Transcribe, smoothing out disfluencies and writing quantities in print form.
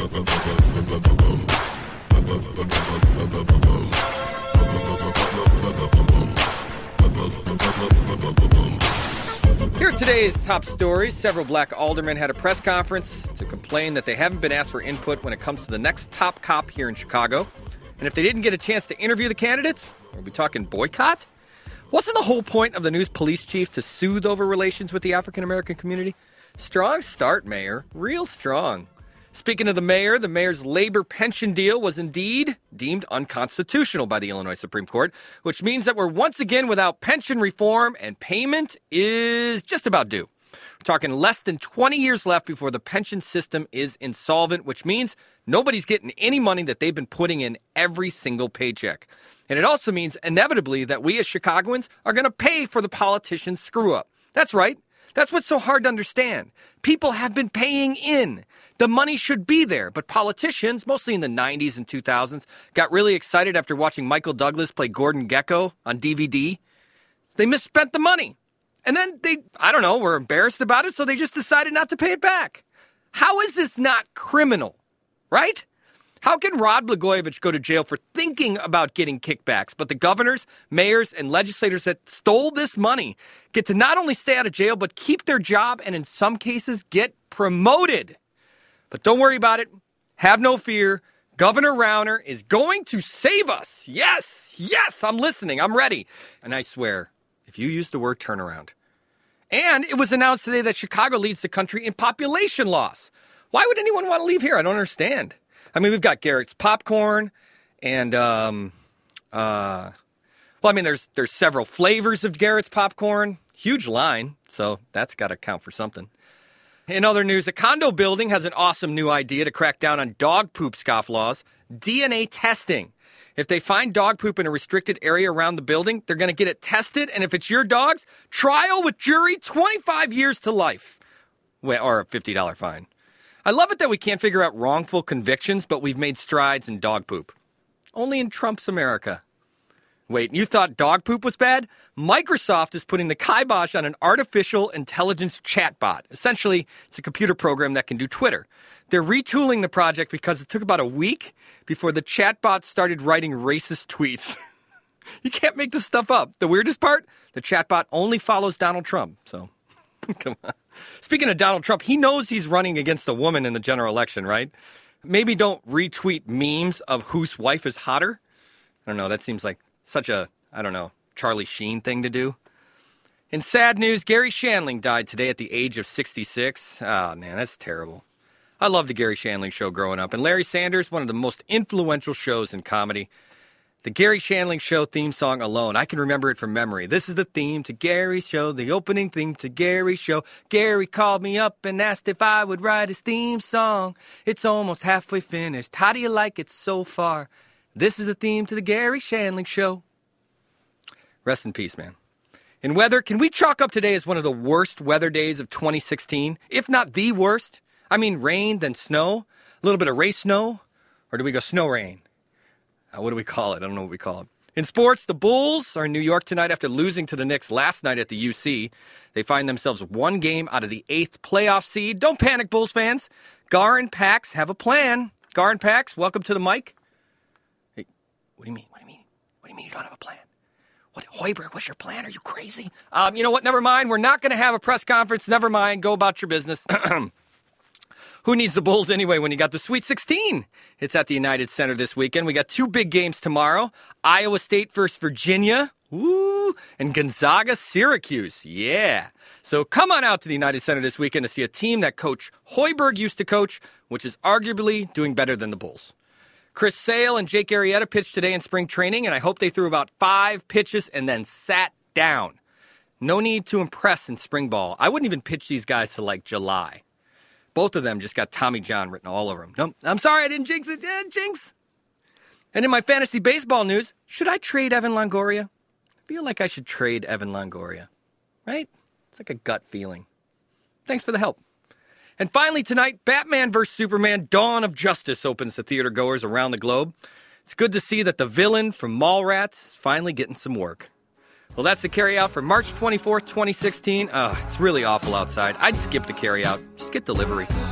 Here are today's top stories. Several black aldermen had a press conference to complain that they haven't been asked for input when it comes to the next top cop here in Chicago. And if they didn't get a chance to interview the candidates, are we talking boycott? Wasn't the whole point of the new police chief to soothe over relations with the African-American community? Strong start, Mayor. Real strong. Speaking of the mayor's labor pension deal was indeed deemed unconstitutional by the Illinois Supreme Court, which means that we're once again without pension reform and payment is just about due. We're talking less than 20 years left before the pension system is insolvent, which means nobody's getting any money that they've been putting in every single paycheck. And it also means inevitably that we as Chicagoans are going to pay for the politicians' screw-up. That's right. That's what's so hard to understand. People have been paying in. The money should be there, but politicians, mostly in the 90s and 2000s, got really excited after watching Michael Douglas play Gordon Gekko on DVD. They misspent the money. And then they, were embarrassed about it, so they just decided not to pay it back. How is this not criminal, right? How can Rod Blagojevich go to jail for thinking about getting kickbacks, but the governors, mayors, and legislators that stole this money get to not only stay out of jail, but keep their job and in some cases get promoted? But don't worry about it. Have no fear. Governor Rauner is going to save us. Yes, I'm listening. I'm ready. And I swear, if you use the word turnaround. And it was announced today that Chicago leads the country in population loss. Why would anyone want to leave here? I don't understand. I mean, we've got Garrett's Popcorn and, there's several flavors of Garrett's Popcorn. Huge line, so that's got to count for something. In other news, a condo building has an awesome new idea to crack down on dog poop scofflaws: DNA testing. If they find dog poop in a restricted area around the building, they're going to get it tested, and if it's your dog's, trial with jury, 25 years to life. Or a $50 fine. I love it that we can't figure out wrongful convictions, but we've made strides in dog poop. Only in Trump's America. Wait, you thought dog poop was bad? Microsoft is putting the kibosh on an artificial intelligence chatbot. Essentially, it's a computer program that can do Twitter. They're retooling the project because it took about a week before the chatbot started writing racist tweets. You can't make this stuff up. The weirdest part, the chatbot only follows Donald Trump, so come on. Speaking of Donald Trump, he knows he's running against a woman in the general election, right? Maybe don't retweet memes of whose wife is hotter. I don't know, that seems like such a, Charlie Sheen thing to do. In sad news, Gary Shandling died today at the age of 66. Oh, man, that's terrible. I loved the Gary Shandling show growing up. And Larry Sanders, one of the most influential shows in comedy. The Gary Shandling Show theme song alone, I can remember it from memory. This is the theme to Gary's show, the opening theme to Gary's show. Gary called me up and asked if I would write his theme song. It's almost halfway finished. How do you like it so far? This is the theme to the Gary Shandling Show. Rest in peace, man. In weather, can we chalk up today as one of the worst weather days of 2016? If not the worst? I mean, rain, then snow? A little bit of race snow? Or do we go snow rain? What do we call it? I don't know what we call it. In sports, the Bulls are in New York tonight after losing to the Knicks last night at the UC. They find themselves one game out of the 8th playoff seed. Don't panic, Bulls fans. Gar and Pax have a plan. Gar and Pax, welcome to the mic. Hey, what do you mean? What do you mean you don't have a plan? What, Hoiberg, what's your plan? Are you crazy? You know what? Never mind. We're not going to have a press conference. Never mind. Go about your business. Who needs the Bulls anyway when you got the Sweet 16? It's at the United Center this weekend. We got 2 big games tomorrow. Iowa State versus Virginia. Woo! And Gonzaga, Syracuse. Yeah. So come on out to the United Center this weekend to see a team that Coach Hoiberg used to coach, which is arguably doing better than the Bulls. Chris Sale and Jake Arrieta pitched today in spring training, and I hope they threw about 5 pitches and then sat down. No need to impress in spring ball. I wouldn't even pitch these guys to like July. Both of them just got Tommy John written all over them. No, I'm sorry, I didn't jinx it. Jinx. And in my fantasy baseball news, should I trade Evan Longoria? I feel like I should trade Evan Longoria. Right? It's like a gut feeling. Thanks for the help. And finally tonight, Batman vs. Superman Dawn of Justice opens to theater goers around the globe. It's good to see that the villain from Mallrats is finally getting some work. Well, that's the carryout for March 24th, 2016. It's really awful outside. I'd skip the carryout. Just get delivery.